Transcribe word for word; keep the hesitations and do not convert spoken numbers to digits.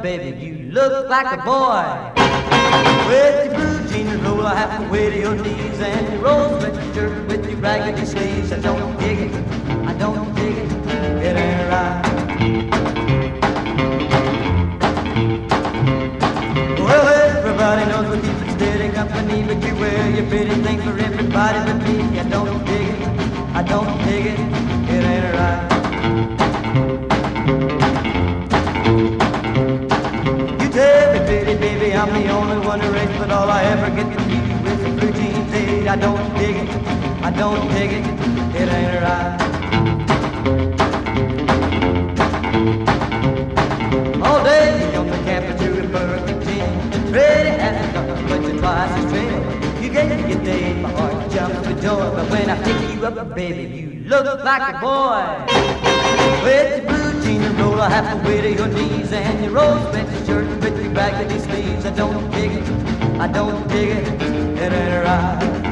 baby, you look like a boy. With your blue jeans roll halfway to your knees, and your rose red shirt with your raggedy sleeves. I don't dig it, I don't dig it, it ain't right. Well, everybody knows we keep it steady company, but you wear your pretty things for everybody but me. I don't dig it, I don't dig it, it ain't right. You tell me, pretty baby, I'm the only one to race, but all I ever get from you is a blue jeans date. I don't dig it, I don't dig it, it ain't right. All day on the campus you were perfect ten, ready as nothing but you're twice as trim. You gave me a day, my heart jumps with joy, but when I pick you up, baby, you look like a boy. With your blue jeans and roll halfway to your knees, and your rose red shirt with your raggedy sleeves. I don't dig it, I don't dig it, it ain't right.